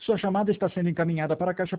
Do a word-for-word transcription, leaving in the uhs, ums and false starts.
Sua chamada está sendo encaminhada para a caixa